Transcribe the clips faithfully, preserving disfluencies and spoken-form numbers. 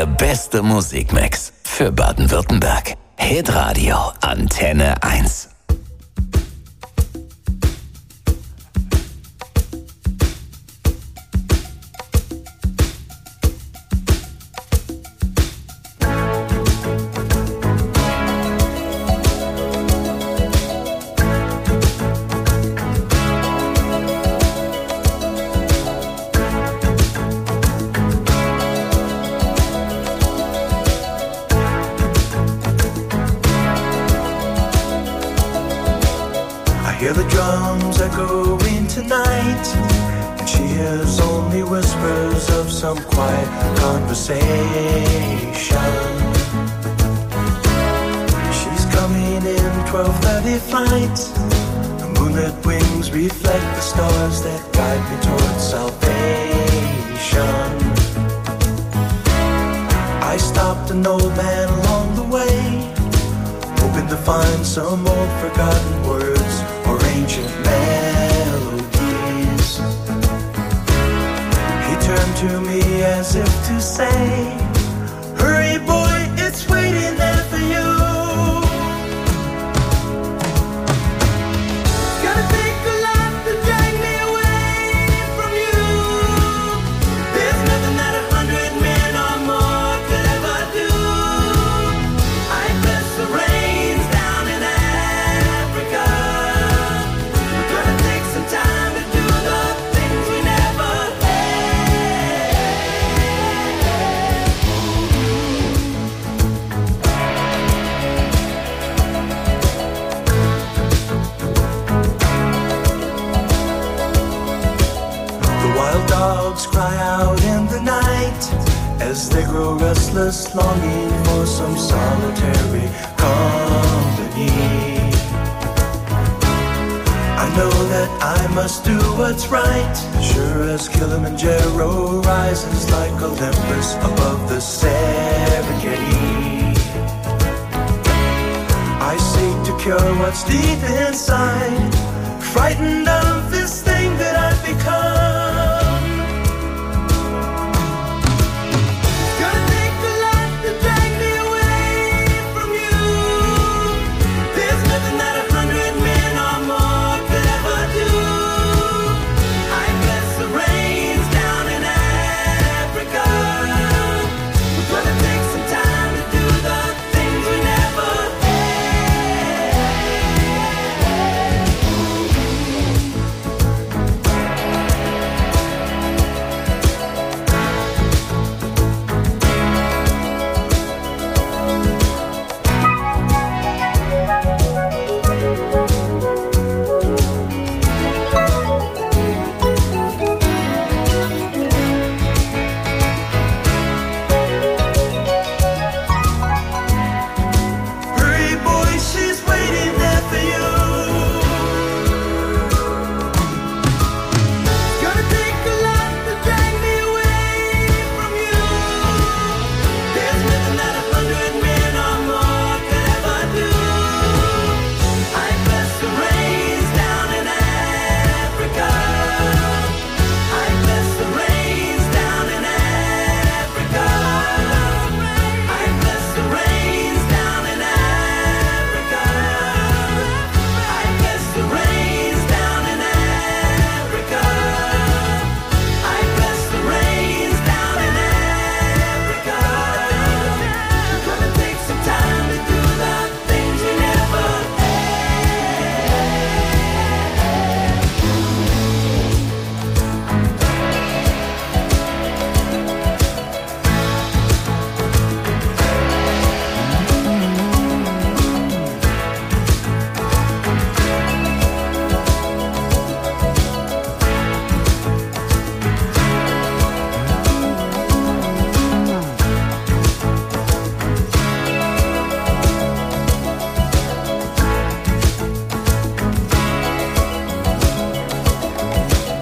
Der beste Musikmix für Baden-Württemberg. Hitradio Antenne eins. Hear the drums echoing tonight, and she hears only whispers of some quiet conversation. She's coming in twelve thirty flight. The moonlit wings reflect the stars that guide me towards salvation. I stopped an old man along the way, hoping to find some old forgotten words or ancient melodies. He turned to me as if to say, hurry boy, it's waiting there for you. Gotta take a lot to drag me away from you. There's nothing that a hundred men or more could ever do. I bless the rains down in Africa. Time to do the things we never had. The wild dogs cry out in the night as they grow restless, longing for some solitary company. I know that I must do what's right, sure as Kilimanjaro rises like Olympus above the Serengeti. I seek to cure what's deep inside, frightened of this thing that I've become. Gonna take a lot to drag me away from you. There's nothing that a hundred men or more could ever do. I bless the rains down in Africa. We're gonna take some time to do the things we never had.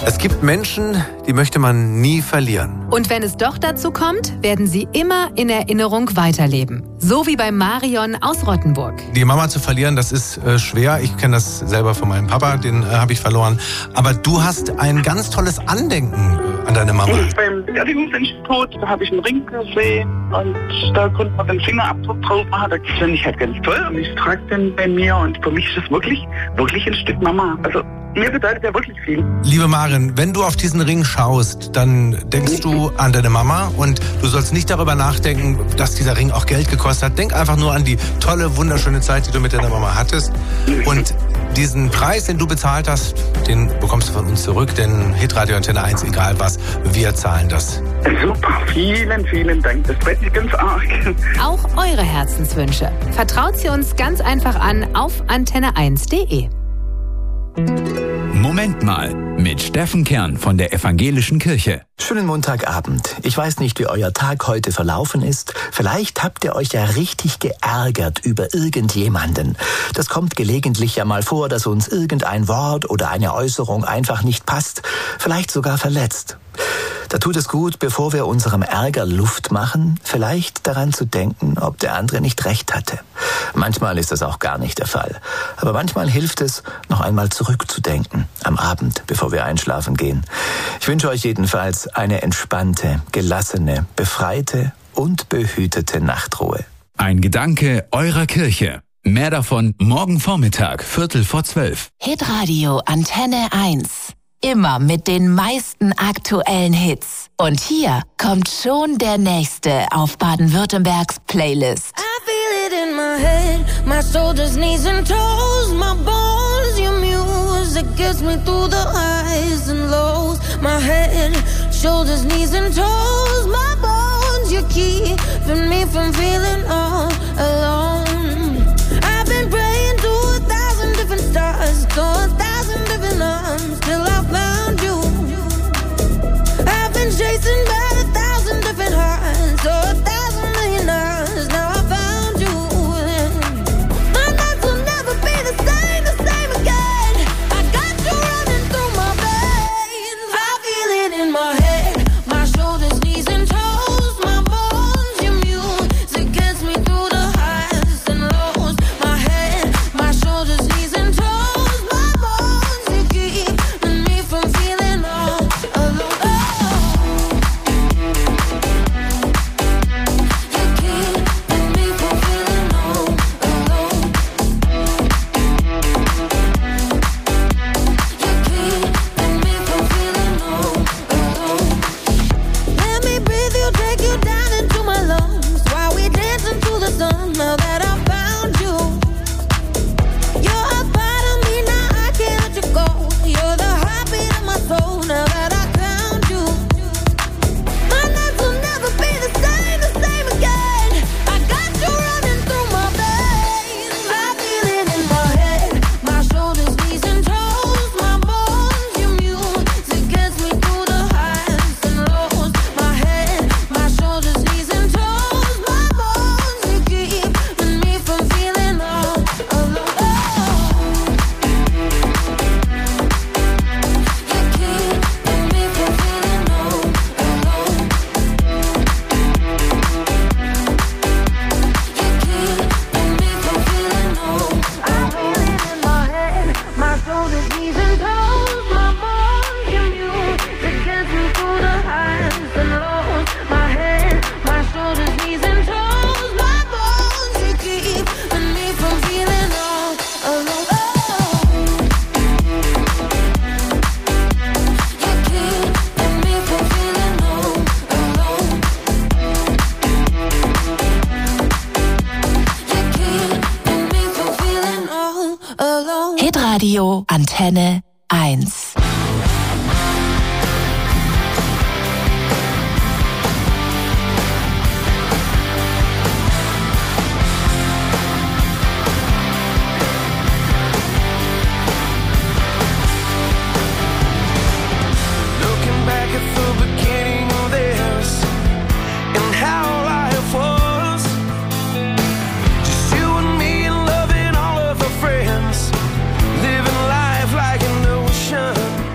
Es gibt Menschen, die möchte man nie verlieren. Und wenn es doch dazu kommt, werden sie immer in Erinnerung weiterleben. So wie bei Marion aus Rottenburg. Die Mama zu verlieren, das ist äh, schwer. Ich kenne das selber von meinem Papa, den äh, habe ich verloren. Aber du hast ein ganz tolles Andenken äh, an deine Mama. Beim Beerdigungsinstitut, da habe ich einen Ring gesehen und da konnte man den Fingerabdruck drauf machen. Das finde ich halt ganz toll und ich trage den bei mir und für mich ist das wirklich, wirklich ein Stück Mama. Also mir bedeutet ja wirklich viel. Liebe Maren, wenn du auf diesen Ring schaust, dann denkst du an deine Mama und du sollst nicht darüber nachdenken, dass dieser Ring auch Geld gekostet hat. Denk einfach nur an die tolle, wunderschöne Zeit, die du mit deiner Mama hattest. Und diesen Preis, den du bezahlt hast, den bekommst du von uns zurück, denn Hitradio Antenne eins, egal was, wir zahlen das. Super, vielen, vielen Dank. Das freut mich ganz arg. Auch eure Herzenswünsche. Vertraut sie uns ganz einfach an auf antenne eins punkt de. Moment mal, mit Steffen Kern von der Evangelischen Kirche. Schönen Montagabend. Ich weiß nicht, wie euer Tag heute verlaufen ist. Vielleicht habt ihr euch ja richtig geärgert über irgendjemanden. Das kommt gelegentlich ja mal vor, dass uns irgendein Wort oder eine Äußerung einfach nicht passt, vielleicht sogar verletzt. Da tut es gut, bevor wir unserem Ärger Luft machen, vielleicht daran zu denken, ob der andere nicht recht hatte. Manchmal ist das auch gar nicht der Fall. Aber manchmal hilft es, noch einmal zurückzudenken, am Abend, bevor wir einschlafen gehen. Ich wünsche euch jedenfalls eine entspannte, gelassene, befreite und behütete Nachtruhe. Ein Gedanke eurer Kirche. Mehr davon morgen Vormittag, Viertel vor zwölf. Hitradio Antenne eins. Immer mit den meisten aktuellen Hits. Und hier kommt schon der nächste auf Baden-Württembergs Playlist. I feel it in my head, my shoulders, knees and toes, my bones, your music gets me through the highs and lows. My head, shoulders, knees and toes, my bones, you're keeping me from feeling all alone. I've been praying to a thousand different stars, to a thousand different arms, till I found you. I've been chasing by a thousand different hearts, so a thousand million hours, now I found you. My nights will never be the same, the same again. I got you running through my veins. I feel it in my head, my shoulders, knees and toes, my bones, your music gets me through the highs and lows. My head, my shoulders, knees and toes, my bones, you keeping me from feeling all alone. Let me breathe you, take you down into my lungs while we dance into the sun. Now that I found you, you're a part of me, now I can't let you go. You're the heartbeat of my soul. Now that I found you, my nights will never be the same, the same again. I got you running through my veins. I feel it in my head, my shoulders, knees and toes, my bones, your music gets me through the highs and lows. My head, my shoulders, knees and toes, my bones, you keeping me from feeling all alone. You're keeping me from feeling all alone. You're keeping me from feeling all. I feel it in my head, my shoulders, knees and toes, my bones, your music gets me through the highs and lows. My head, my shoulders, knees and toes, my bones, you keeping me from feeling all alone. You're keeping me from feeling all alone. You're keeping me from feeling all alone. Hitradio Antenne eins. Looking back at the beginning of this and how life was, just you and me and loving all of our friends, living life like an ocean.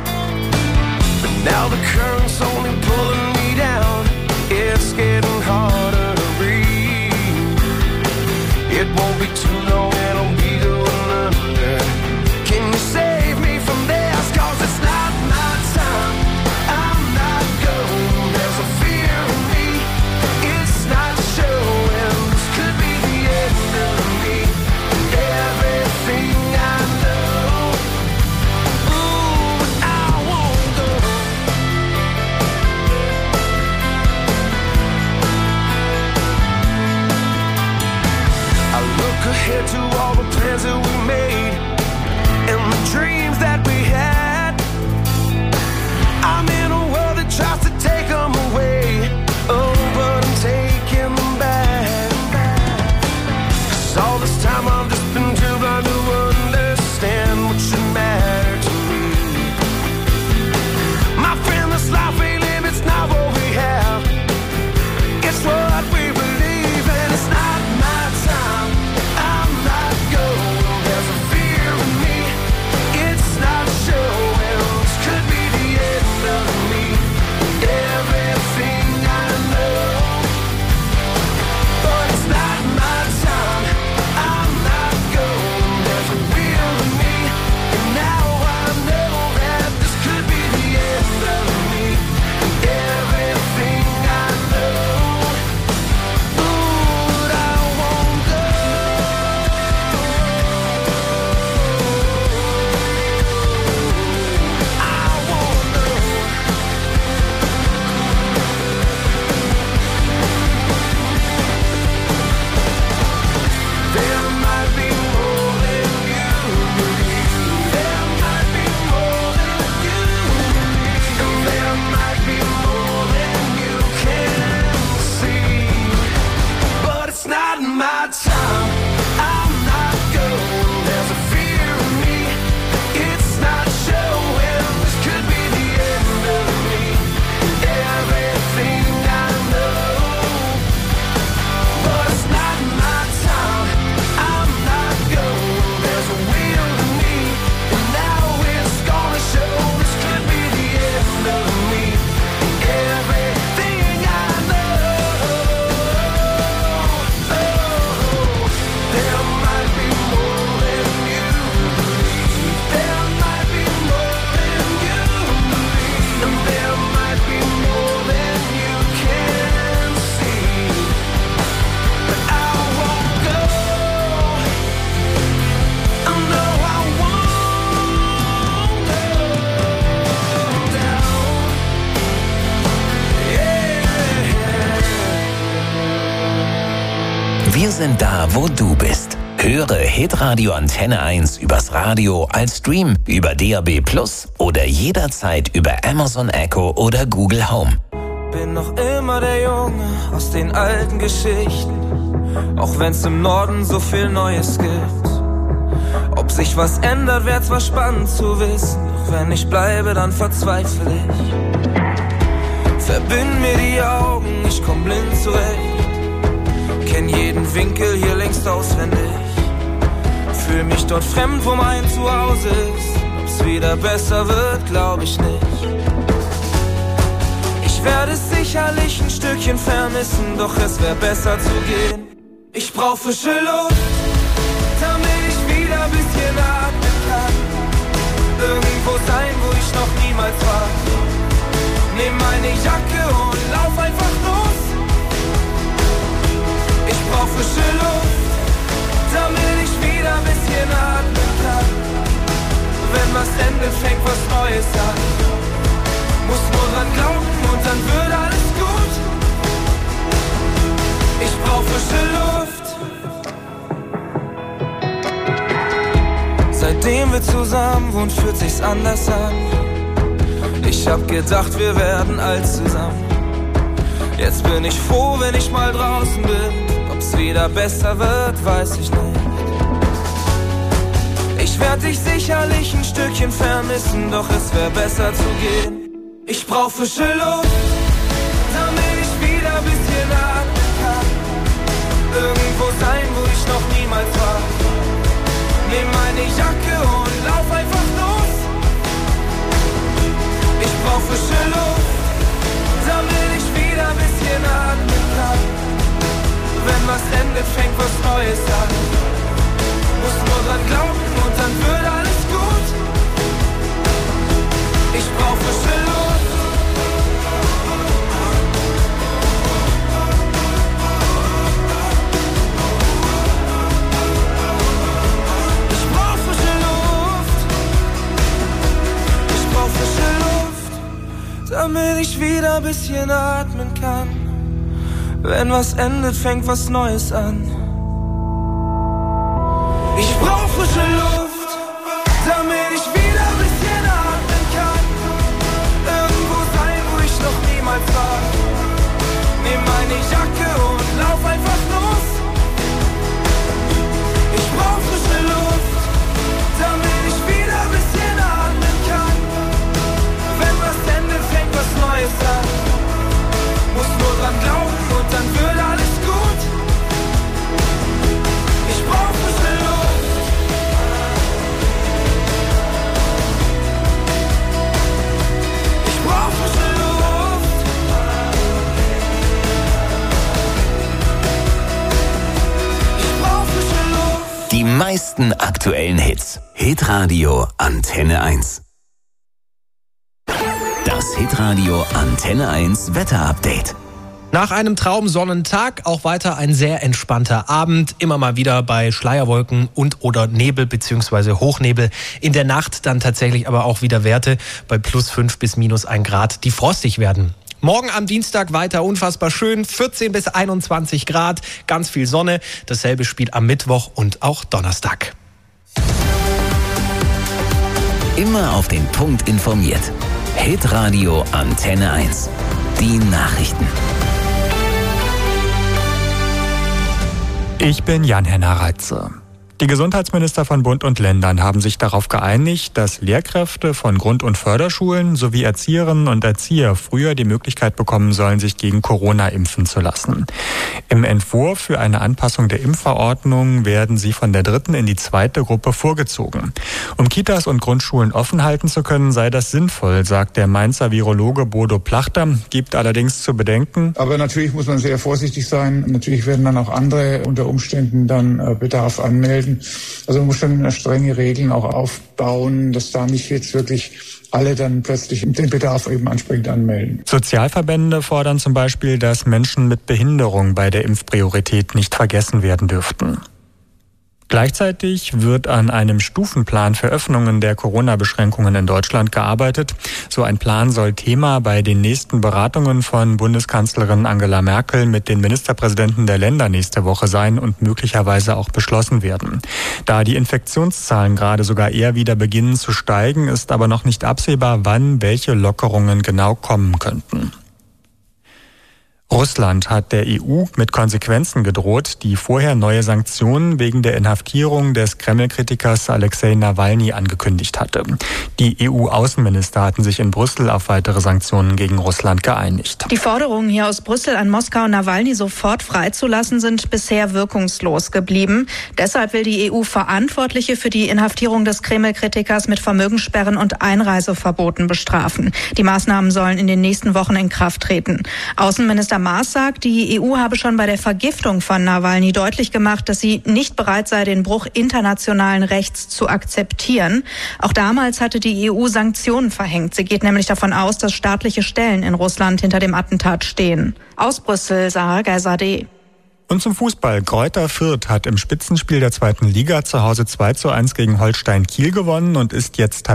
sind da, wo du bist. Höre Hitradio Antenne eins übers Radio als Stream, über D A B Plus oder jederzeit über Amazon Echo oder Google Home. Bin noch immer der Junge aus den alten Geschichten, auch wenn's im Norden so viel Neues gibt. Ob sich was ändert, wär zwar spannend zu wissen, doch wenn ich bleibe, dann verzweifle ich. Verbind mir die Augen, ich komm blind zurecht, kenn jeden Winkel hier längst auswendig. Fühl mich dort fremd, wo mein Zuhause ist. Ob's wieder besser wird, glaub ich nicht. Ich werde es sicherlich ein Stückchen vermissen, doch es wär besser zu gehen. Ich brauch frische Luft, damit ich wieder ein bisschen atmen kann. Irgendwo sein, wo ich noch niemals war. Nimm meine Jacke und lauf einfach los. Ich brauch frische Luft, damit ich wieder ein bisschen atmen kann. Wenn was endet, fängt was Neues an. Muss nur dran glauben und dann wird alles gut. Ich brauch frische Luft. Seitdem wir zusammen wohnen, fühlt sich's anders an. Ich hab gedacht, wir werden alt zusammen. Jetzt bin ich froh, wenn ich mal draußen bin. Ob's wieder besser wird, weiß ich nicht. Ich werd dich sicherlich ein Stückchen vermissen, doch es wär besser zu gehen. Ich brauch frische Luft, damit ich wieder ein bisschen atmen kann. Irgendwo sein, wo ich noch niemals war. Nimm meine Jacke und lauf einfach los. Ich brauch frische Luft, damit ich wieder ein bisschen atmen kann. Wenn was endet, fängt was Neues an. Muss nur dran glauben und dann wird alles gut. Ich brauch frische Luft. Ich brauch frische Luft. Ich brauch frische Luft, damit ich wieder ein bisschen atmen kann. Wenn was endet, fängt was Neues an. Ich brauch frische Luft, damit ich wieder ein bisschen atmen kann. Irgendwo sein, wo ich noch niemals war. Nimm meine Jacke und lauf einfach los. Ich brauch frische Luft, damit ich wieder ein bisschen atmen kann. Wenn was endet, fängt was Neues an. Muss nur dran glauben und dann wird alles gut. Ich brauch frische Luft. Ich brauch frische Luft. Ich brauch frische Luft. Die meisten aktuellen Hits. Hitradio Antenne eins. Das Hitradio Antenne eins Wetterupdate. Nach einem Traumsonnentag auch weiter ein sehr entspannter Abend. Immer mal wieder bei Schleierwolken und oder Nebel bzw. Hochnebel. In der Nacht dann tatsächlich aber auch wieder Werte bei plus fünf bis minus ein Grad, die frostig werden. Morgen am Dienstag weiter unfassbar schön, vierzehn bis einundzwanzig Grad, ganz viel Sonne. Dasselbe spielt am Mittwoch und auch Donnerstag. Immer auf den Punkt informiert. Hitradio Antenne eins. Die Nachrichten. Ich bin Jan-Henner Reitze. Die Gesundheitsminister von Bund und Ländern haben sich darauf geeinigt, dass Lehrkräfte von Grund- und Förderschulen sowie Erzieherinnen und Erzieher früher die Möglichkeit bekommen sollen, sich gegen Corona impfen zu lassen. Im Entwurf für eine Anpassung der Impfverordnung werden sie von der dritten in die zweite Gruppe vorgezogen. Um Kitas und Grundschulen offen halten zu können, sei das sinnvoll, sagt der Mainzer Virologe Bodo Plachter, gibt allerdings zu bedenken. Aber natürlich muss man sehr vorsichtig sein. Natürlich werden dann auch andere unter Umständen dann Bedarf anmelden. Also man muss schon strenge Regeln auch aufbauen, dass da nicht jetzt wirklich alle dann plötzlich den Bedarf eben ansprechend anmelden. Sozialverbände fordern zum Beispiel, dass Menschen mit Behinderung bei der Impfpriorität nicht vergessen werden dürften. Gleichzeitig wird an einem Stufenplan für Öffnungen der Corona-Beschränkungen in Deutschland gearbeitet. So ein Plan soll Thema bei den nächsten Beratungen von Bundeskanzlerin Angela Merkel mit den Ministerpräsidenten der Länder nächste Woche sein und möglicherweise auch beschlossen werden. Da die Infektionszahlen gerade sogar eher wieder beginnen zu steigen, ist aber noch nicht absehbar, wann welche Lockerungen genau kommen könnten. Russland hat der E U mit Konsequenzen gedroht, die vorher neue Sanktionen wegen der Inhaftierung des Kreml-Kritikers Alexei Nawalny angekündigt hatte. Die E U-Außenminister hatten sich in Brüssel auf weitere Sanktionen gegen Russland geeinigt. Die Forderungen hier aus Brüssel an Moskau, Nawalny sofort freizulassen, sind bisher wirkungslos geblieben. Deshalb will die E U Verantwortliche für die Inhaftierung des Kreml-Kritikers mit Vermögenssperren und Einreiseverboten bestrafen. Die Maßnahmen sollen in den nächsten Wochen in Kraft treten. Außenminister Maas sagt, die E U habe schon bei der Vergiftung von Nawalny deutlich gemacht, dass sie nicht bereit sei, den Bruch internationalen Rechts zu akzeptieren. Auch damals hatte die E U Sanktionen verhängt. Sie geht nämlich davon aus, dass staatliche Stellen in Russland hinter dem Attentat stehen. Aus Brüssel, Sarah Geisadeh. Und zum Fußball. Greuther Fürth hat im Spitzenspiel der zweiten Liga zu Hause zwei zu eins gegen Holstein Kiel gewonnen und ist jetzt